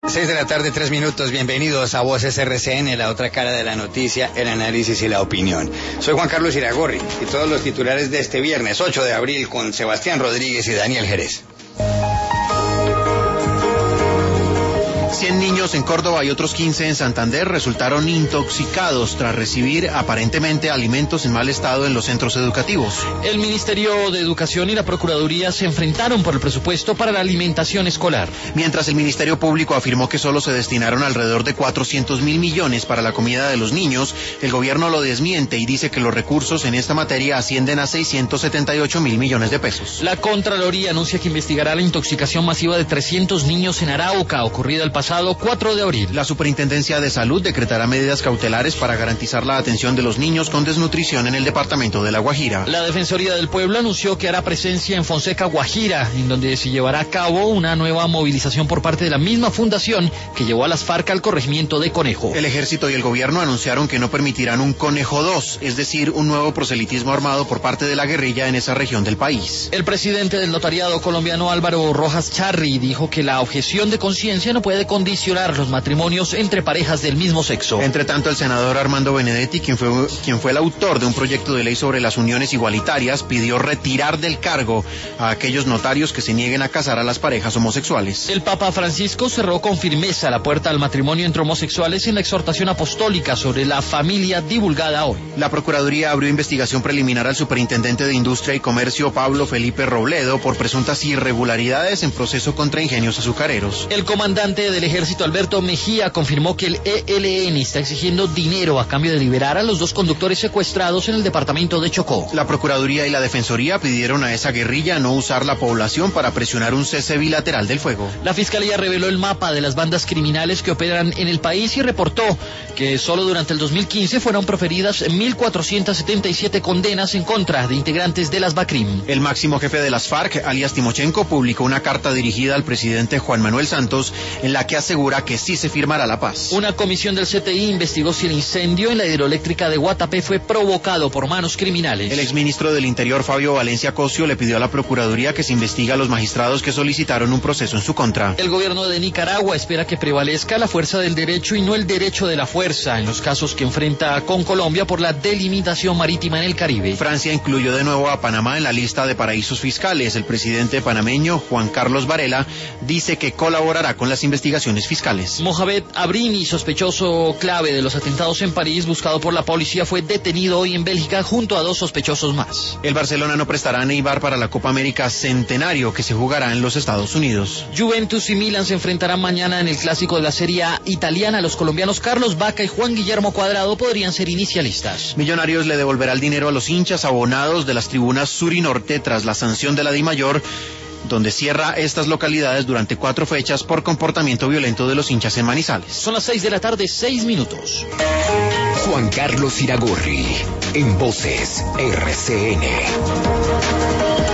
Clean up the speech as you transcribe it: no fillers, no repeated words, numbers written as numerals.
6 de la tarde, 3 minutos. Bienvenidos a Voces RCN, la otra cara de la noticia, el análisis y la opinión. Soy Juan Carlos Iragorri y todos los titulares de este viernes 8 de abril con Sebastián Rodríguez y Daniel Jerez. 100 niños en Córdoba y otros 15 en Santander resultaron intoxicados tras recibir aparentemente alimentos en mal estado en los centros educativos. El Ministerio de Educación y la Procuraduría se enfrentaron por el presupuesto para la alimentación escolar. Mientras el Ministerio Público afirmó que solo se destinaron alrededor de 400.000 millones para la comida de los niños, el gobierno lo desmiente y dice que los recursos en esta materia ascienden a 678.000 millones de pesos. La Contraloría anuncia que investigará la intoxicación masiva de 300 niños en Arauca, ocurrida el pasado 4 de abril. La Superintendencia de Salud decretará medidas cautelares para garantizar la atención de los niños con desnutrición en el departamento de La Guajira. La Defensoría del Pueblo anunció que hará presencia en Fonseca, Guajira, en donde se llevará a cabo una nueva movilización por parte de la misma fundación que llevó a las FARC al corregimiento de Conejo. El Ejército y el Gobierno anunciaron que no permitirán un Conejo 2, es decir, un nuevo proselitismo armado por parte de la guerrilla en esa región del país. El presidente del notariado colombiano, Álvaro Rojas Charri, dijo que la objeción de conciencia no puede condicionar los matrimonios entre parejas del mismo sexo. Entre tanto, el senador Armando Benedetti, quien fue el autor de un proyecto de ley sobre las uniones igualitarias, pidió retirar del cargo a aquellos notarios que se nieguen a casar a las parejas homosexuales. El Papa Francisco cerró con firmeza la puerta al matrimonio entre homosexuales en la exhortación apostólica sobre la familia divulgada hoy. La Procuraduría abrió investigación preliminar al superintendente de Industria y Comercio, Pablo Felipe Robledo, por presuntas irregularidades en proceso contra ingenios azucareros. El comandante del Ejército, Alberto Mejía, confirmó que el ELN está exigiendo dinero a cambio de liberar a los 2 conductores secuestrados en el departamento de Chocó. La Procuraduría y la Defensoría pidieron a esa guerrilla no usar la población para presionar un cese bilateral del fuego. La Fiscalía reveló el mapa de las bandas criminales que operan en el país y reportó que solo durante el 2015 fueron proferidas 1.477 condenas en contra de integrantes de las BACRIM. El máximo jefe de las FARC, alias Timochenko, publicó una carta dirigida al presidente Juan Manuel Santos en la que asegura que sí se firmará la paz. Una comisión del CTI investigó si el incendio en la hidroeléctrica de Guatapé fue provocado por manos criminales. El exministro del Interior, Fabio Valencia Cosio, le pidió a la Procuraduría que se investigue a los magistrados que solicitaron un proceso en su contra. El gobierno de Nicaragua espera que prevalezca la fuerza del derecho y no el derecho de la fuerza en los casos que enfrenta con Colombia por la delimitación marítima en el Caribe. Francia incluyó de nuevo a Panamá en la lista de paraísos fiscales. El presidente panameño, Juan Carlos Varela, dice que colaborará con las investigaciones fiscales. Mohamed Abrini, sospechoso clave de los atentados en París, buscado por la policía, fue detenido hoy en Bélgica junto a 2 sospechosos más. El Barcelona no prestará a Neymar para la Copa América Centenario que se jugará en los Estados Unidos. Juventus y Milan se enfrentarán mañana en el clásico de la Serie A italiana. Los colombianos Carlos Vaca y Juan Guillermo Cuadrado podrían ser inicialistas. Millonarios le devolverá el dinero a los hinchas abonados de las tribunas sur y norte tras la sanción de la DIMAYOR, donde cierra estas localidades durante 4 fechas por comportamiento violento de los hinchas en Manizales. Son las 6 de la tarde, 6 minutos. Juan Carlos Iragorri, en Voces RCN.